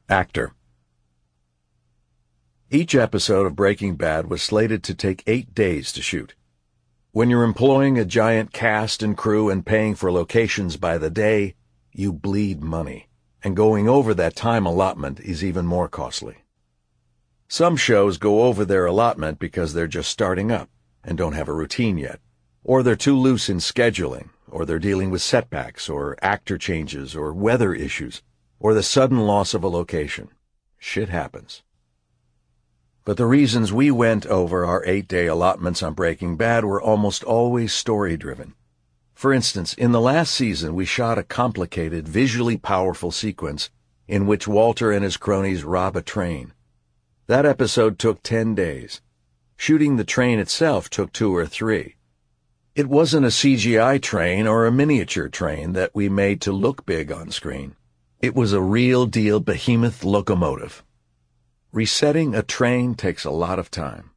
Actor. Each episode of Breaking Bad was slated to take 8 days to shoot. When you're employing a giant cast and crew and paying for locations by the day, you bleed money, and going over that time allotment is even more costly. Some shows go over their allotment because they're just starting up and don't have a routine yet, or they're too loose in scheduling, or they're dealing with setbacks or actor changes or weather issues, or the sudden loss of a location. Shit happens. But the reasons we went over our 8-day allotments on Breaking Bad were almost always story-driven. For instance, in the last season we shot a complicated, visually powerful sequence in which Walter and his cronies rob a train. That episode took 10 days. Shooting the train itself took 2 or 3. It wasn't a CGI train or a miniature train that we made to look big on screen. It was a real-deal behemoth locomotive. Resetting a train takes a lot of time.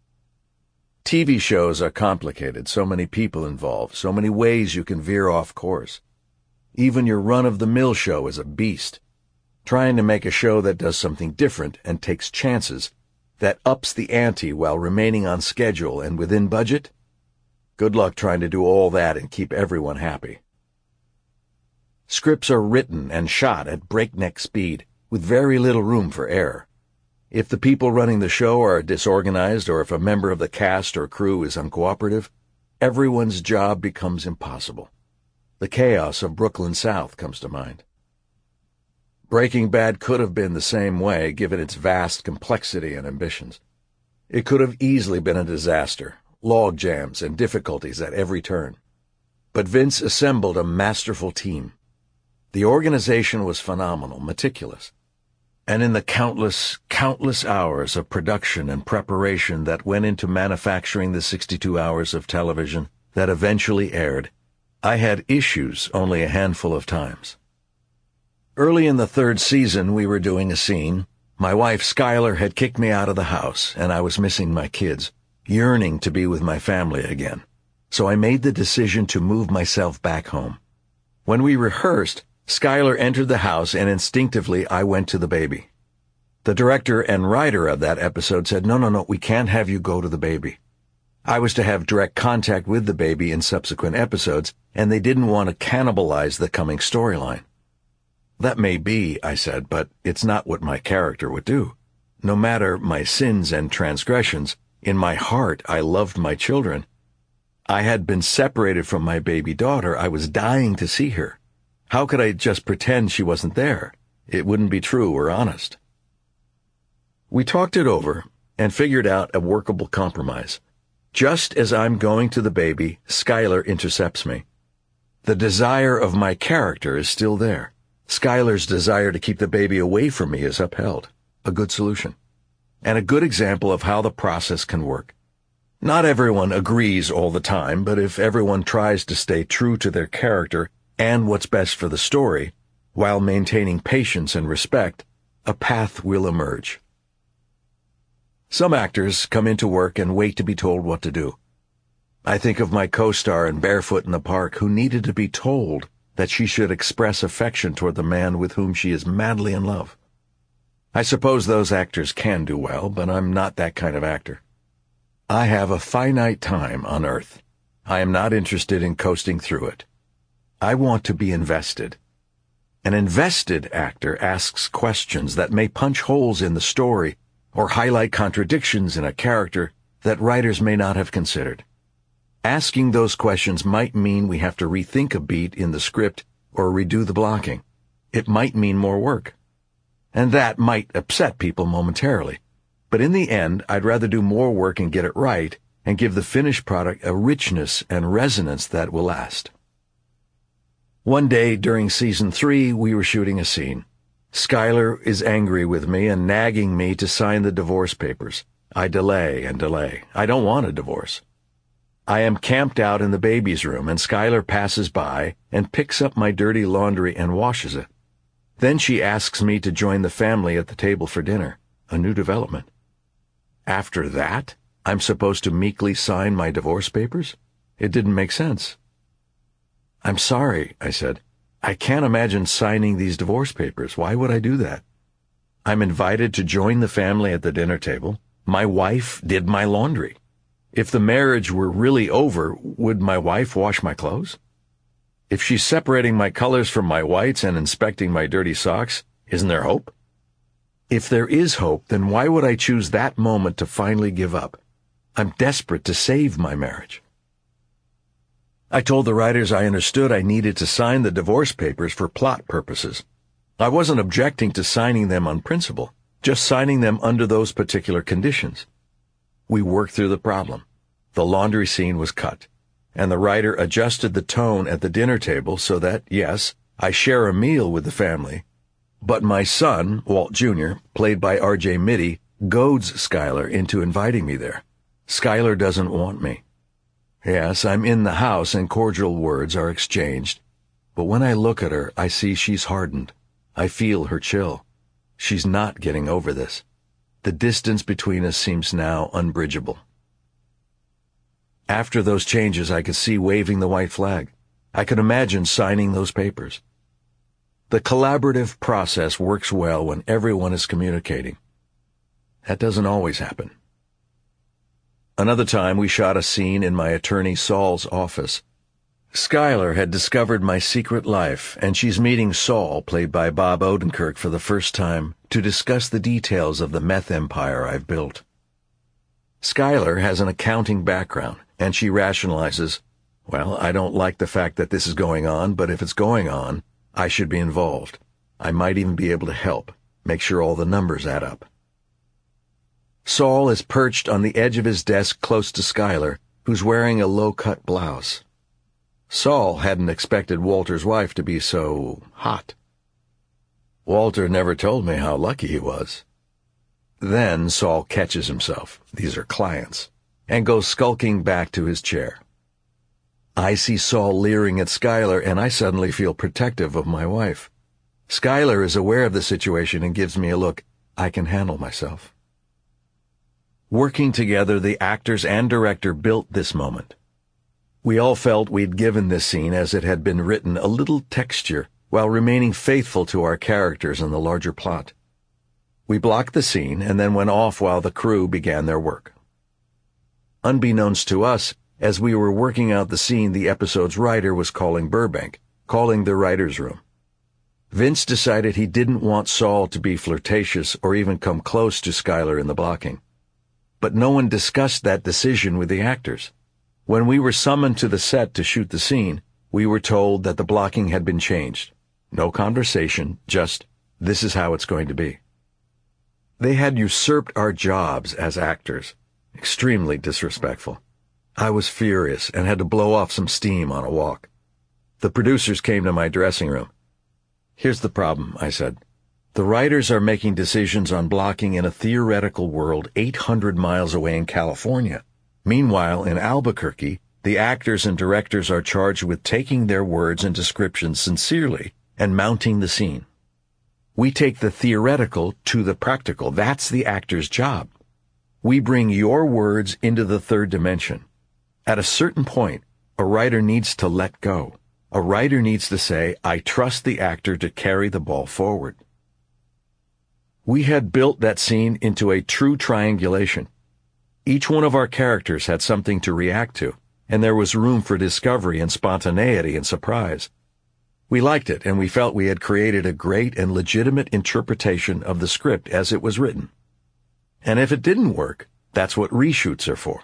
TV shows are complicated, so many people involved, so many ways you can veer off course. Even your run-of-the-mill show is a beast. Trying to make a show that does something different and takes chances, that ups the ante while remaining on schedule and within budget? Good luck trying to do all that and keep everyone happy. Scripts are written and shot at breakneck speed, with very little room for error. If the people running the show are disorganized or if a member of the cast or crew is uncooperative, everyone's job becomes impossible. The chaos of Brooklyn South comes to mind. Breaking Bad could have been the same way, given its vast complexity and ambitions. It could have easily been a disaster, log jams and difficulties at every turn. But Vince assembled a masterful team. The organization was phenomenal, meticulous. And in the countless hours of production and preparation that went into manufacturing the 62 hours of television that eventually aired, I had issues only a handful of times. Early in the 3rd season, we were doing a scene. My wife, Skyler, had kicked me out of the house, and I was missing my kids, yearning to be with my family again. So I made the decision to move myself back home. When we rehearsed, Skyler entered the house, and instinctively I went to the baby. The director and writer of that episode said, No, we can't have you go to the baby. I was to have direct contact with the baby in subsequent episodes, and they didn't want to cannibalize the coming storyline. That may be, I said, but it's not what my character would do. No matter my sins and transgressions, in my heart I loved my children. I had been separated from my baby daughter. I was dying to see her. How could I just pretend she wasn't there? It wouldn't be true or honest. We talked it over and figured out a workable compromise. Just as I'm going to the baby, Skyler intercepts me. The desire of my character is still there. Skyler's desire to keep the baby away from me is upheld. A good solution. And a good example of how the process can work. Not everyone agrees all the time, but if everyone tries to stay true to their character and what's best for the story, while maintaining patience and respect, a path will emerge. Some actors come into work and wait to be told what to do. I think of my co-star in Barefoot in the Park, who needed to be told that she should express affection toward the man with whom she is madly in love. I suppose those actors can do well, but I'm not that kind of actor. I have a finite time on Earth. I am not interested in coasting through it. I want to be invested. An invested actor asks questions that may punch holes in the story or highlight contradictions in a character that writers may not have considered. Asking those questions might mean we have to rethink a beat in the script or redo the blocking. It might mean more work. And that might upset people momentarily. But in the end, I'd rather do more work and get it right and give the finished product a richness and resonance that will last. One day during season 3, we were shooting a scene. Skyler is angry with me and nagging me to sign the divorce papers. I delay and delay. I don't want a divorce. I am camped out in the baby's room, and Skyler passes by and picks up my dirty laundry and washes it. Then she asks me to join the family at the table for dinner, a new development. After that, I'm supposed to meekly sign my divorce papers? It didn't make sense. I'm sorry, I said. I can't imagine signing these divorce papers. Why would I do that? I'm invited to join the family at the dinner table. My wife did my laundry. If the marriage were really over, would my wife wash my clothes? If she's separating my colors from my whites and inspecting my dirty socks, isn't there hope? If there is hope, then why would I choose that moment to finally give up? I'm desperate to save my marriage. I told the writers I understood I needed to sign the divorce papers for plot purposes. I wasn't objecting to signing them on principle, just signing them under those particular conditions. We worked through the problem. The laundry scene was cut, and the writer adjusted the tone at the dinner table so that, yes, I share a meal with the family, but my son, Walt Jr., played by R.J. Mitte, goads Skylar into inviting me there. Skylar doesn't want me. Yes, I'm in the house and cordial words are exchanged, but when I look at her, I see she's hardened. I feel her chill. She's not getting over this. The distance between us seems now unbridgeable. After those changes, I could see waving the white flag. I could imagine signing those papers. The collaborative process works well when everyone is communicating. That doesn't always happen. Another time, we shot a scene in my attorney Saul's office. Skylar had discovered my secret life, and she's meeting Saul, played by Bob Odenkirk, for the first time to discuss the details of the meth empire I've built. Skylar has an accounting background, and she rationalizes, well, I don't like the fact that this is going on, but if it's going on, I should be involved. I might even be able to help, make sure all the numbers add up. Saul is perched on the edge of his desk close to Skylar, who's wearing a low-cut blouse. Saul hadn't expected Walter's wife to be so hot. Walter never told me how lucky he was. Then Saul catches himself, these are clients, and goes skulking back to his chair. I see Saul leering at Skylar, and I suddenly feel protective of my wife. Skylar is aware of the situation and gives me a look. I can handle myself. Working together, the actors and director built this moment. We all felt we'd given this scene, as it had been written, a little texture while remaining faithful to our characters and the larger plot. We blocked the scene and then went off while the crew began their work. Unbeknownst to us, as we were working out the scene, the episode's writer was calling Burbank, calling the writer's room. Vince decided he didn't want Saul to be flirtatious or even come close to Skylar in the blocking. But no one discussed that decision with the actors. When we were summoned to the set to shoot the scene, we were told that the blocking had been changed. No conversation, just, this is how it's going to be. They had usurped our jobs as actors. Extremely disrespectful. I was furious and had to blow off some steam on a walk. The producers came to my dressing room. Here's the problem, I said. The writers are making decisions on blocking in a theoretical world 800 miles away in California. Meanwhile, in Albuquerque, the actors and directors are charged with taking their words and descriptions sincerely and mounting the scene. We take the theoretical to the practical. That's the actor's job. We bring your words into the third dimension. At a certain point, a writer needs to let go. A writer needs to say, I trust the actor to carry the ball forward. We had built that scene into a true triangulation. Each one of our characters had something to react to, and there was room for discovery and spontaneity and surprise. We liked it, and we felt we had created a great and legitimate interpretation of the script as it was written. And if it didn't work, that's what reshoots are for.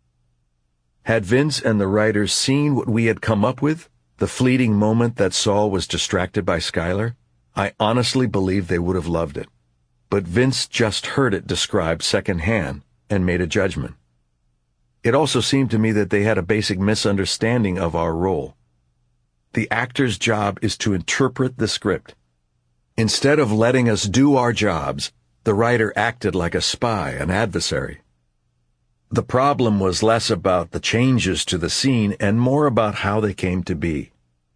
Had Vince and the writers seen what we had come up with, the fleeting moment that Saul was distracted by Skylar, I honestly believe they would have loved it. But Vince just heard it described secondhand and made a judgment. It also seemed to me that they had a basic misunderstanding of our role. The actor's job is to interpret the script. Instead of letting us do our jobs, the writer acted like a spy, an adversary. The problem was less about the changes to the scene and more about how they came to be.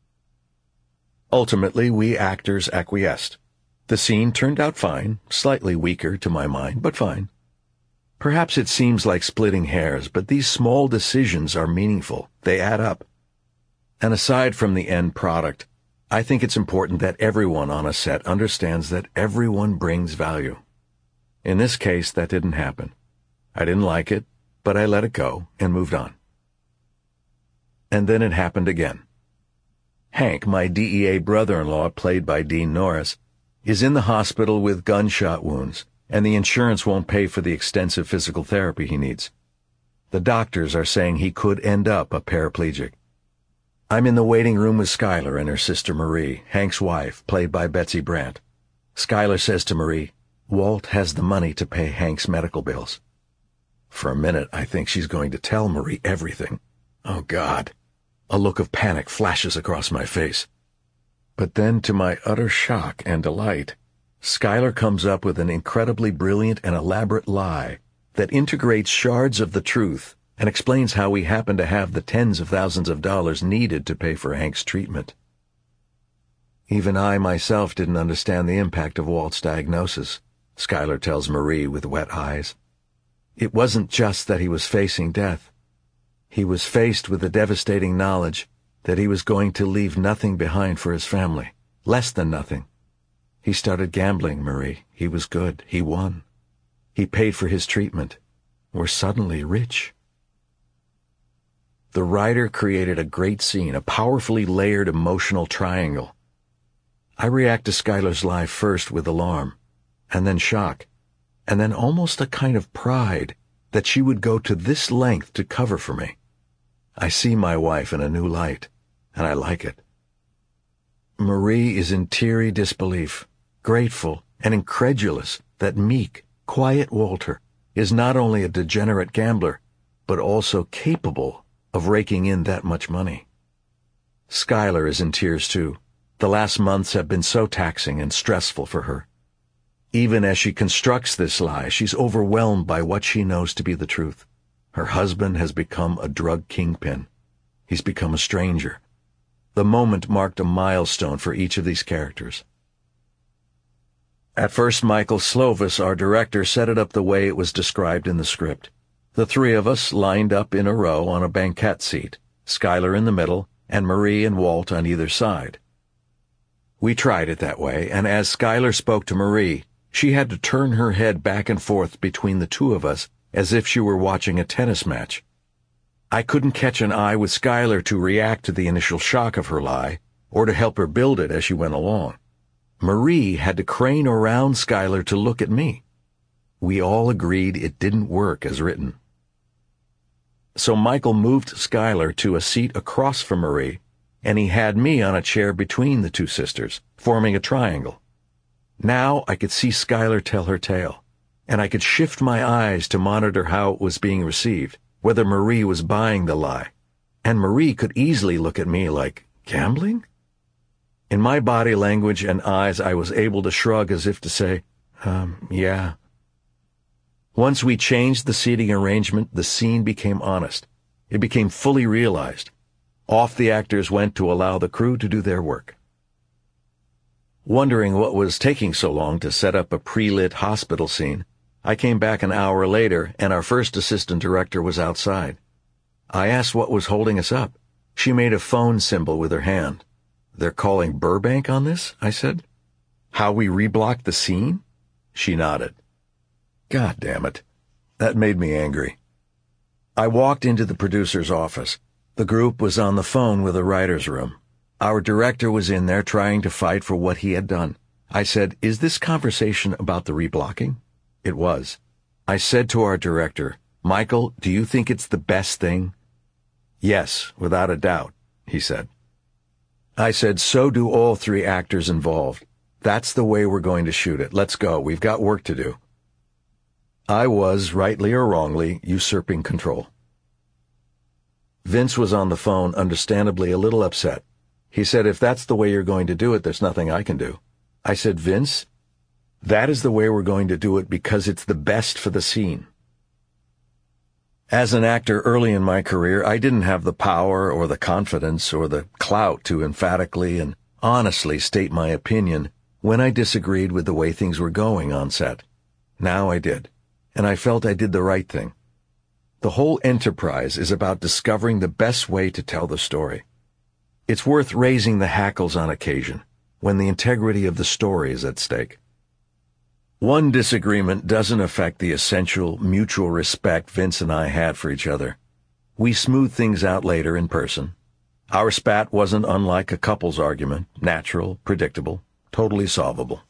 Ultimately, we actors acquiesced. The scene turned out fine, slightly weaker to my mind, but fine. Perhaps it seems like splitting hairs, but these small decisions are meaningful. They add up. And aside from the end product, I think it's important that everyone on a set understands that everyone brings value. In this case, that didn't happen. I didn't like it, but I let it go and moved on. And then it happened again. Hank, my DEA brother-in-law, played by Dean Norris, is in the hospital with gunshot wounds, and the insurance won't pay for the extensive physical therapy he needs. The doctors are saying he could end up a paraplegic. I'm in the waiting room with Skylar and her sister Marie, Hank's wife, played by Betsy Brandt. Skylar says to Marie, Walt has the money to pay Hank's medical bills. For a minute, I think she's going to tell Marie everything. Oh, God. A look of panic flashes across my face. But then, to my utter shock and delight, Skylar comes up with an incredibly brilliant and elaborate lie that integrates shards of the truth and explains how we happen to have the tens of thousands of dollars needed to pay for Hank's treatment. Even I myself didn't understand the impact of Walt's diagnosis, Skylar tells Marie with wet eyes. It wasn't just that he was facing death. He was faced with the devastating knowledge that he was going to leave nothing behind for his family, less than nothing. He started gambling, Marie. He was good. He won. He paid for his treatment. We're suddenly rich. The writer created a great scene, a powerfully layered emotional triangle. I react to Skylar's lie first with alarm, and then shock, and then almost a kind of pride that she would go to this length to cover for me. I see my wife in a new light, and I like it. Marie is in teary disbelief, grateful and incredulous that meek, quiet Walter is not only a degenerate gambler, but also capable of raking in that much money. Skylar is in tears too. The last months have been so taxing and stressful for her. Even as she constructs this lie, she's overwhelmed by what she knows to be the truth. Her husband has become a drug kingpin. He's become a stranger. The moment marked a milestone for each of these characters. At first, Michael Slovis, our director, set it up the way it was described in the script. The three of us lined up in a row on a banquette seat, Skylar in the middle, and Marie and Walt on either side. We tried it that way, and as Skylar spoke to Marie, she had to turn her head back and forth between the two of us as if she were watching a tennis match. I couldn't catch an eye with Skylar to react to the initial shock of her lie, or to help her build it as she went along. Marie had to crane around Skylar to look at me. We all agreed it didn't work as written. So Michael moved Skylar to a seat across from Marie, and he had me on a chair between the two sisters, forming a triangle. Now I could see Skylar tell her tale, and I could shift my eyes to monitor how it was being received, whether Marie was buying the lie. And Marie could easily look at me like, gambling? In my body language and eyes, I was able to shrug as if to say, yeah. Once we changed the seating arrangement, the scene became honest. It became fully realized. Off the actors went to allow the crew to do their work. Wondering what was taking so long to set up a pre-lit hospital scene, I came back an hour later, and our first assistant director was outside. I asked what was holding us up. She made a phone symbol with her hand. They're calling Burbank on this? I said. How we reblocked the scene? She nodded. God damn it. That made me angry. I walked into the producer's office. The group was on the phone with the writer's room. Our director was in there trying to fight for what he had done. I said, is this conversation about the reblocking? It was. I said to our director, Michael, do you think it's the best thing? Yes, without a doubt, he said. I said, so do all three actors involved. That's the way we're going to shoot it. Let's go. We've got work to do. I was, rightly or wrongly, usurping control. Vince was on the phone, understandably a little upset. He said, if that's the way you're going to do it, there's nothing I can do. I said, Vince, that is the way we're going to do it because it's the best for the scene. As an actor early in my career, I didn't have the power or the confidence or the clout to emphatically and honestly state my opinion when I disagreed with the way things were going on set. Now I did, and I felt I did the right thing. The whole enterprise is about discovering the best way to tell the story. It's worth raising the hackles on occasion, when the integrity of the story is at stake. One disagreement doesn't affect the essential mutual respect Vince and I had for each other. We smoothed things out later in person. Our spat wasn't unlike a couple's argument, natural, predictable, totally solvable.